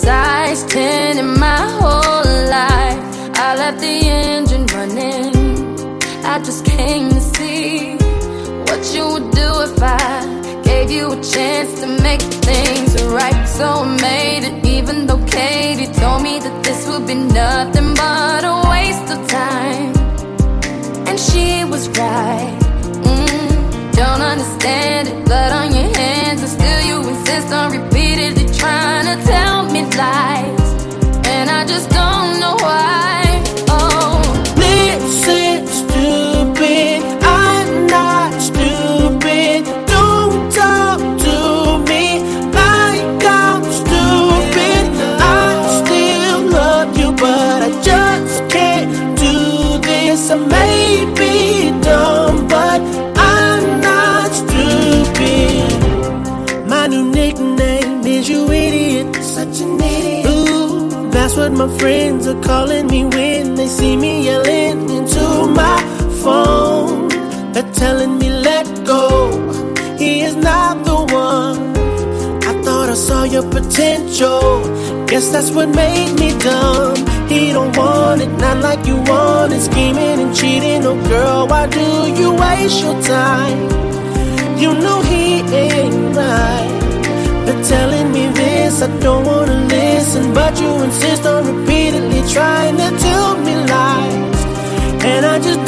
size 10 in my whole life. I left the engine running. I just came to see what you would do if I gave you a chance to make things right. So I made it, even though Katie told me that this would be nothing but a waste of time. And she was right. Don't understand it, blood on your hands, and still you insist on repeatedly trying to tell me lies. And I just don't know why. Oh, listen, stupid, I'm not stupid. Don't talk to me like I'm stupid. I still love you, but I just can't do this. I may be dumb, but I'm not stupid. My new nickname is you idiot. Such an idiot. Ooh, that's what my friends are calling me when they see me yelling into my phone. They're telling me let go, he is not the one. I thought I saw your potential. Guess that's what made me dumb. He don't want it, not like you want it. Scheming and cheating, oh girl, why do you waste your time? You know he ain't right. They're telling me this, I don't wanna listen, but you insist on repeatedly trying to tell me lies. And I just